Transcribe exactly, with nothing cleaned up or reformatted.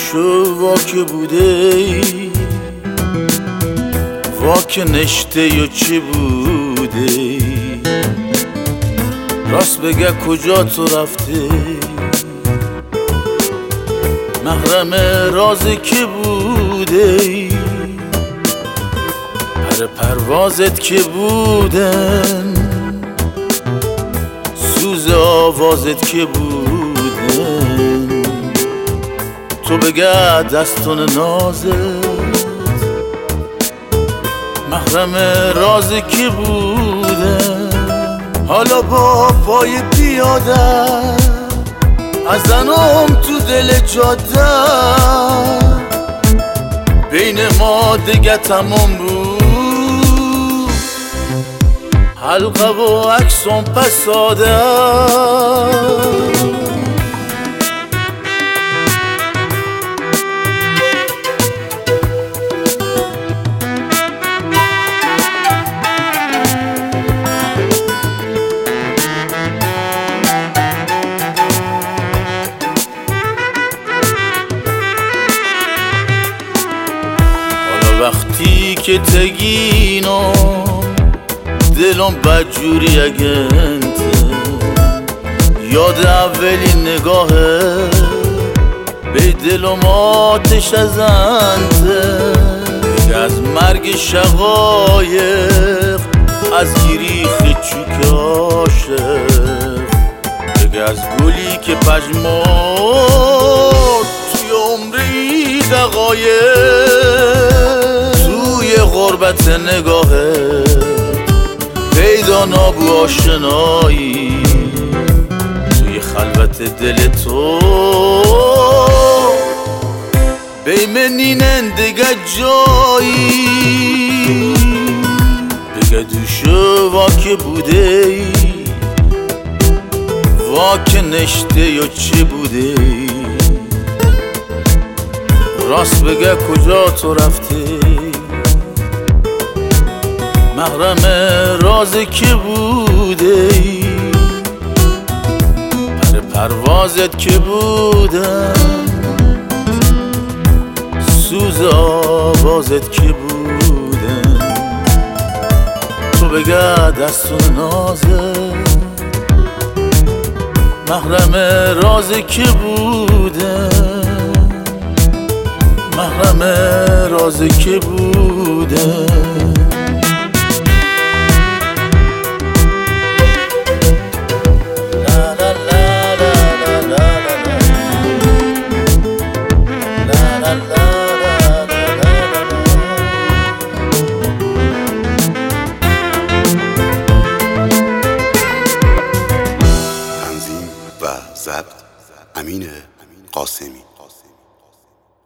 دوشو واکه بوده ای واکه نشته یا چی بوده ای راست بگه کجا تو رفته محرم رازی که بوده ای پر پروازت که بودن سوز آوازت که بودن تو بگه دستون نازت محرم رازی که بودن حالا با پای پیاده از زنم تو دل جاده بین ما دیگه تمام بود حلقه و عکسم پساده وقتی که تگینو دلم بدجوری اگنته یاد اولین نگاهه به دلم آتش ازنته بگه از مرگ شقایق از گریخ چوک عاشق بگه از گلی که پژمرد توی عمری دقایق غربت نگاهه پیدا نابو آشنایی توی خلوت دل تو بیمنینن دیگه جایی بگه دوشو واکه بوده ای واکه نشته یا چه بوده ای راست بگه کجا تو رفته محرم رازی که بوده ای پر پروازت که بودن سوز آوازت که بودن تو بگه دستون نازت محرم رازی که بودن محرم رازی که بودن ضبط امین قاسمی.